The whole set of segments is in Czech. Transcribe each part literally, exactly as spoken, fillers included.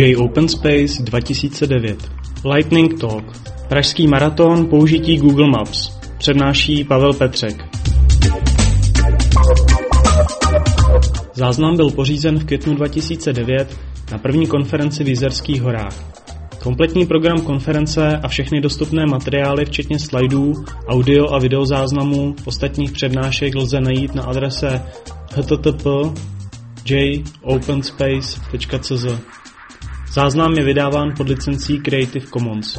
J Open Space dva tisíce devět. Lightning Talk. Pražský maraton použití Google Maps. Přednáší Pavel Petřek. Záznam byl pořízen v květnu dva tisíce devět na první konferenci v Jizerských horách. Kompletní program konference a všechny dostupné materiály, včetně slajdů, audio a videozáznamů ostatních přednášek lze najít na adrese h t t p tečka j open space tečka c z. Záznam je vydáván pod licencí Creative Commons.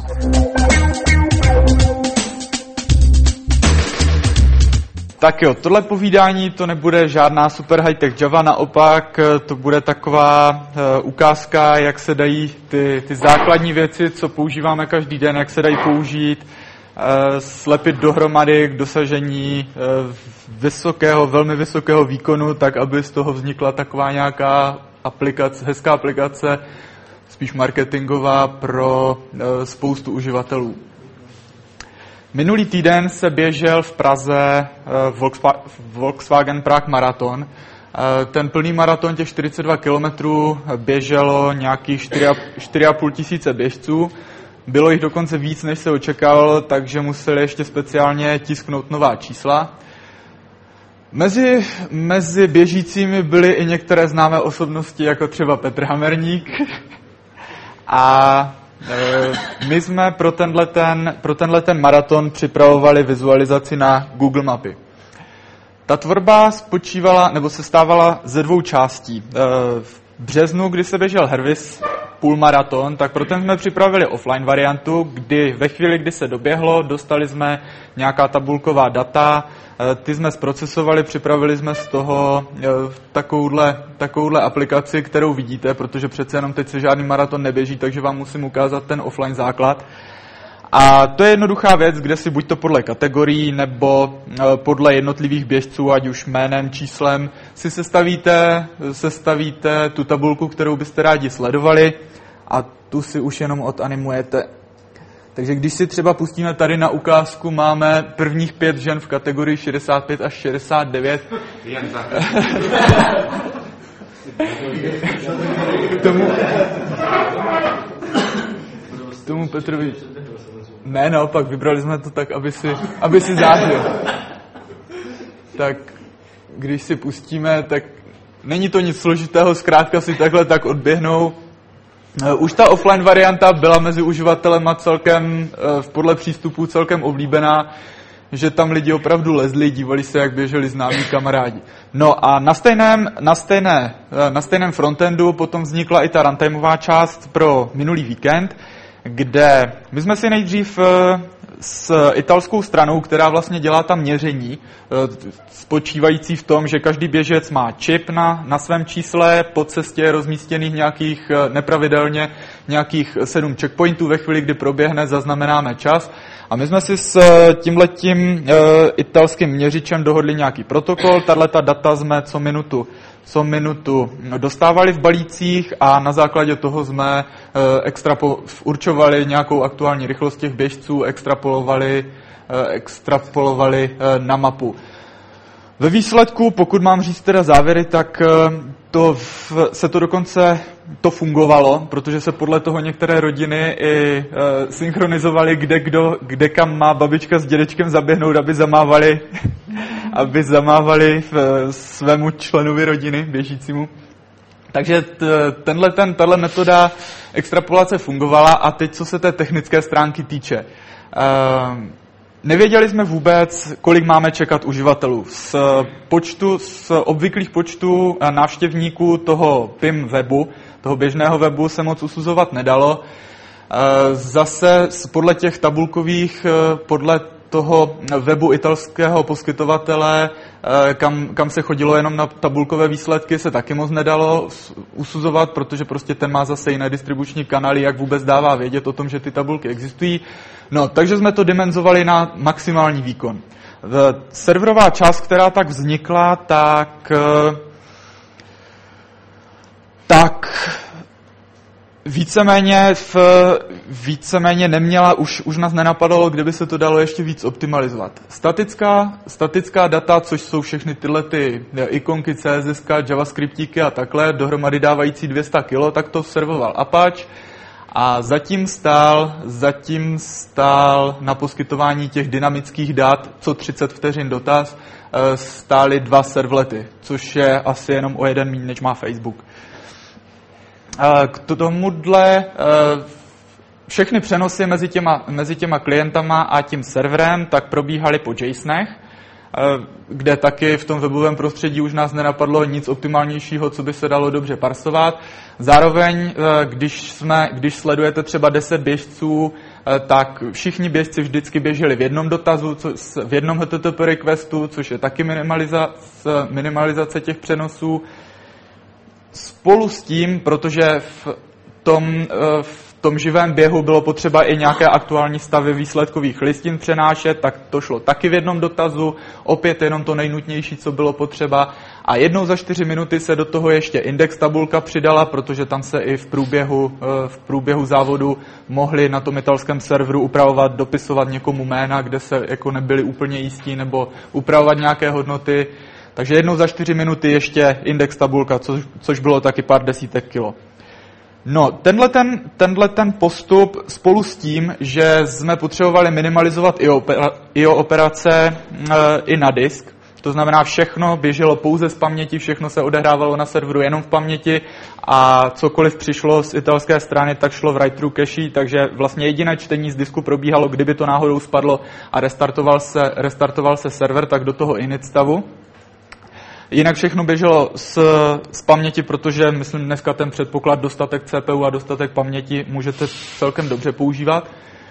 Tak jo, tohle povídání to nebude žádná super high-tech Java, naopak to bude taková uh, ukázka, jak se dají ty, ty základní věci, co používáme každý den, jak se dají použít, uh, slepit dohromady k dosažení uh, vysokého, velmi vysokého výkonu, tak aby z toho vznikla taková nějaká aplikace, hezká aplikace, spíš marketingová pro uh, spoustu uživatelů. Minulý týden se běžel v Praze Volkswagen Prague maraton. Ten plný maraton těch čtyřicet dva kilometrů běželo nějakých čtyři a půl tisíce běžců. Bylo jich dokonce víc, než se očekával, takže museli ještě speciálně tisknout nová čísla. Mezi, mezi běžícími byly i některé známé osobnosti, jako třeba Petr Hamerník. A my jsme pro tenhle ten, pro tenhle ten maraton připravovali vizualizaci na Google Mapy. Ta tvorba spočívala, nebo se stávala ze dvou částí. V březnu, kdy se běžel Hervis půlmaraton, tak pro ten jsme připravili offline variantu, kdy ve chvíli, kdy se doběhlo, dostali jsme nějaká tabulková data, ty jsme zprocesovali, připravili jsme z toho takovouhle, takovouhle aplikaci, kterou vidíte, protože přece jenom teď se žádný maraton neběží, takže vám musím ukázat ten offline základ. A to je jednoduchá věc, kde si buď to podle kategorií nebo podle jednotlivých běžců, ať už jménem, číslem, si sestavíte, sestavíte tu tabulku, kterou byste rádi sledovali a tu si už jenom odanimujete. Takže když si třeba pustíme tady na ukázku, máme prvních pět žen v kategorii šedesát pět až šedesát devět. Jen tak. tomu, tomu Petrovi. Ne, naopak, vybrali jsme to tak, aby si, aby si zářil. Tak když si pustíme, tak není to nic složitého, zkrátka si takhle tak odběhnou. Už ta offline varianta byla mezi uživatelema celkem, podle přístupů celkem oblíbená, že tam lidi opravdu lezli, dívali se, jak běželi známí kamarádi. No a na stejném, na stejné, na stejném frontendu potom vznikla i ta runtimeová část pro minulý víkend, kde my jsme si nejdřív s italskou stranou, která vlastně dělá tam měření, spočívající v tom, že každý běžec má čip na, na svém čísle, po cestě je rozmístěných nějakých nepravidelně nějakých sedm checkpointů, ve chvíli, kdy proběhne, zaznamenáme čas. A my jsme si s tímhletím e, italským měřičem dohodli nějaký protokol, tato data jsme co minutu, co minutu dostávali v balících a na základě toho jsme e, extrapo, určovali nějakou aktuální rychlost těch běžců, extrapolovali, e, extrapolovali e, na mapu. Ve výsledku, pokud mám říct teda závěry, tak to v, se to dokonce to fungovalo, protože se podle toho některé rodiny i e, synchronizovaly, kde, kdo, kde kam má babička s dědečkem zaběhnout, aby zamávali, aby zamávali v, svému členovi rodiny, běžícímu. Takže t, tenhle, ten, tato metoda extrapolace fungovala a teď, co se té technické stránky týče. E, Nevěděli jsme vůbec, kolik máme čekat uživatelů. Z počtu, z obvyklých počtů návštěvníků toho P I M webu, toho běžného webu, se moc usuzovat nedalo. Zase podle těch tabulkových, podle toho webu italského poskytovatele, kam, kam se chodilo jenom na tabulkové výsledky, se taky moc nedalo usuzovat, protože prostě ten má zase jiné distribuční kanály, jak vůbec dává vědět o tom, že ty tabulky existují. No, takže jsme to dimenzovali na maximální výkon. Serverová část, která tak vznikla, tak, tak víceméně, v, víceméně neměla, už, už nás nenapadalo, kde by se to dalo ještě víc optimalizovat. Statická, statická data, což jsou všechny tyhle ty ikonky, C S S, JavaScriptíky a takhle, dohromady dávající dvě stě kilo, tak to servoval Apache. A zatím stál, zatím stál na poskytování těch dynamických dat, co třicet vteřin dotaz, stály dva servlety, což je asi jenom o jeden míň, než má Facebook. K tomuhle všechny přenosy mezi těma, mezi těma klientama a tím serverem tak probíhaly po JSONech, kde taky v tom webovém prostředí už nás nenapadlo nic optimálnějšího, co by se dalo dobře parsovat. Zároveň, když, jsme, když sledujete třeba deset běžců, tak všichni běžci vždycky běželi v jednom dotazu, co, v jednom H T T P requestu, což je taky minimalizace, minimalizace těch přenosů. Spolu s tím, protože v tom, v tom živém běhu bylo potřeba i nějaké aktuální stavy výsledkových listin přenášet, tak to šlo taky v jednom dotazu, opět jenom to nejnutnější, co bylo potřeba. A jednou za čtyři minuty se do toho ještě index tabulka přidala, protože tam se i v průběhu, v průběhu závodu mohli na tom italském serveru upravovat, dopisovat někomu jména, kde se jako nebyli úplně jistí, nebo upravovat nějaké hodnoty. Takže jednou za čtyři minuty ještě index tabulka, což, což bylo taky pár desítek kilo. No, tenhle ten, tenhle ten postup spolu s tím, že jsme potřebovali minimalizovat I O, opera, I O operace e, i na disk, to znamená všechno běželo pouze z paměti, všechno se odehrávalo na serveru jenom v paměti a cokoliv přišlo z italské strany, tak šlo v write-through cache, takže vlastně jediné čtení z disku probíhalo, kdyby to náhodou spadlo a restartoval se, restartoval se server, tak do toho init stavu. Jinak všechno běželo z, z paměti, protože myslím dneska ten předpoklad dostatek C P U a dostatek paměti můžete celkem dobře používat.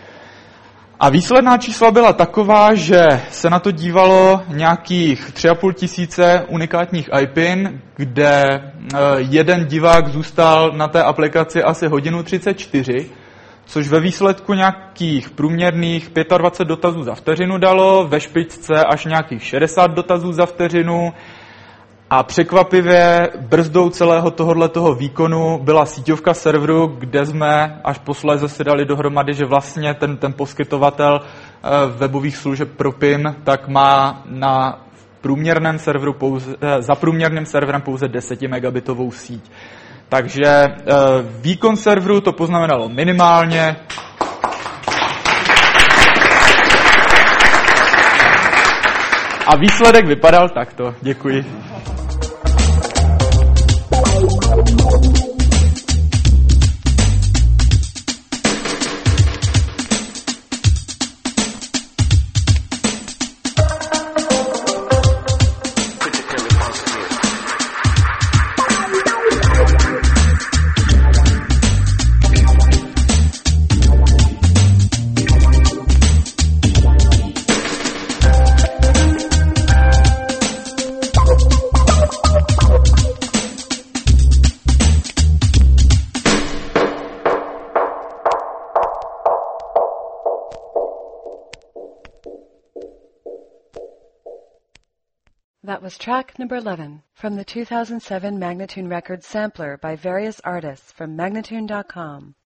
A výsledná čísla byla taková, že se na to dívalo nějakých tři a půl tisíce unikátních I P I N, kde jeden divák zůstal na té aplikaci asi hodinu třicet čtyři, což ve výsledku nějakých průměrných dvacet pět dotazů za vteřinu dalo, ve špičce až nějakých šedesát dotazů za vteřinu. A překvapivě brzdou celého tohoto výkonu byla síťovka serveru, kde jsme až posléze si dali dohromady, že vlastně ten, ten poskytovatel webových služeb pro P I M tak má na průměrném serveru pouze, za průměrným serverem pouze deset megabitovou síť. Takže výkon serveru to poznamenalo minimálně. A výsledek vypadal takto. Děkuji. That was track number eleven from the two thousand seven Magnatune Records sampler by various artists from Magnatune dot com.